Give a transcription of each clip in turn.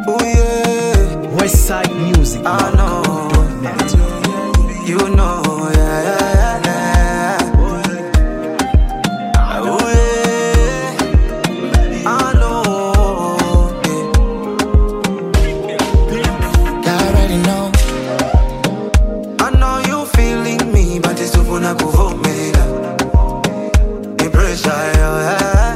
Oh yeah. Westside Music. I know. You know, yeah. Oh yeah. I know. You already know. I know you feeling me, but it's too fun to go me. The pressure, yeah.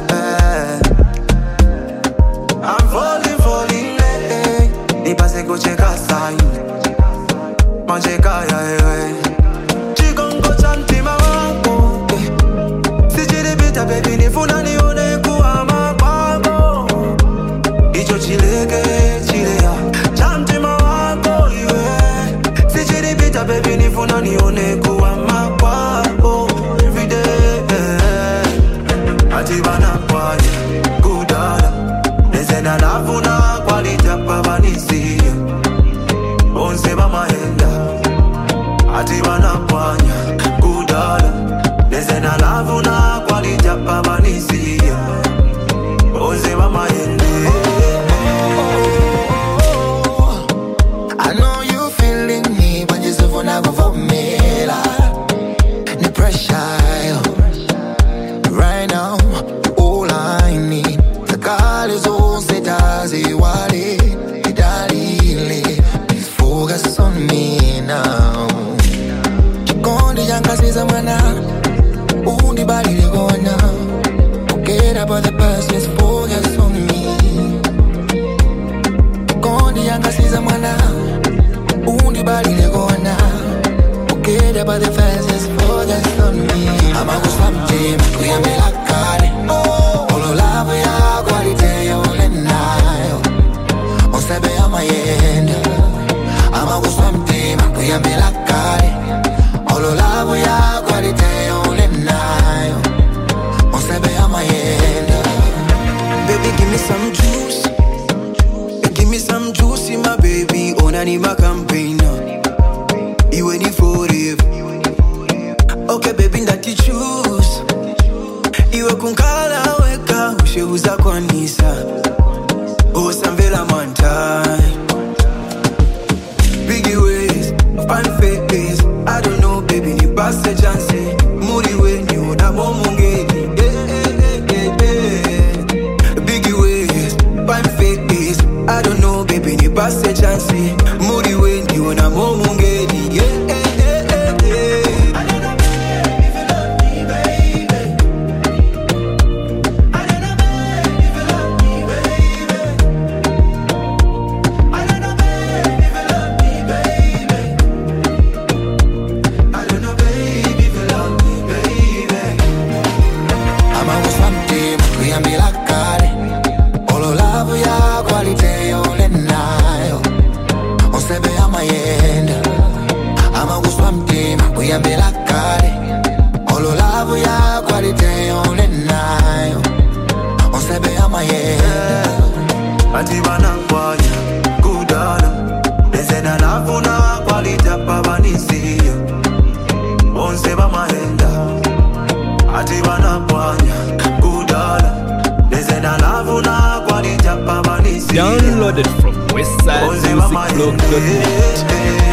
I'm falling, the passe go check a sign. Mancheka, yeah. Chikongo chanti mawako. Sijiri bita baby ni funa ni one kuwa mapako. Icho chileke, chilea. Chanti mawako, yeah. Sijiri bita baby ni funa ni one kuwa mapako. Everyday, atibana kwaya. Kudala. Nezena nafuna quality pavanisi. Onse bamahenda atibana kwanya kudala nezena lavuna quality pavanisi. Onse bamahenda. I know you feeling me, but you still wanna go for me. The pressure right now, all I need. The call is all set as you are it, darling. Please focus on me now. Chikondi yankasi zamana, undi bali legona. Forget about the past, just focus on me. Chikondi yankasi zamana, undi bali legona. Forget about the past, just focus on me. I'm a good something, we are me like God. All love ya quality only now. On sebe amayenda. I'm a good something, we are me like God. All love ya quality only now. On sebe amayenda. Baby, give me some juice. Give me some juice, my baby. Onani ma campaign. You any for it. Okay, baby, that you choose. Iwe kunkala weka usheuza kwa nisa. Osamvela mantai. Biggie ways, fine face. I don't know, baby, ni pass a chance. Muri when you na momungeni. Biggie ways, fine face. I don't know, baby, ni pass a chance. Muri when you na momungeni. Atibana kwanya kudala nezena nafuna quality pavanisi. Onse bamahenda atibana kwanya kudala nezena nafuna quality pavanisi. Downloaded from westsidemusicblog.net.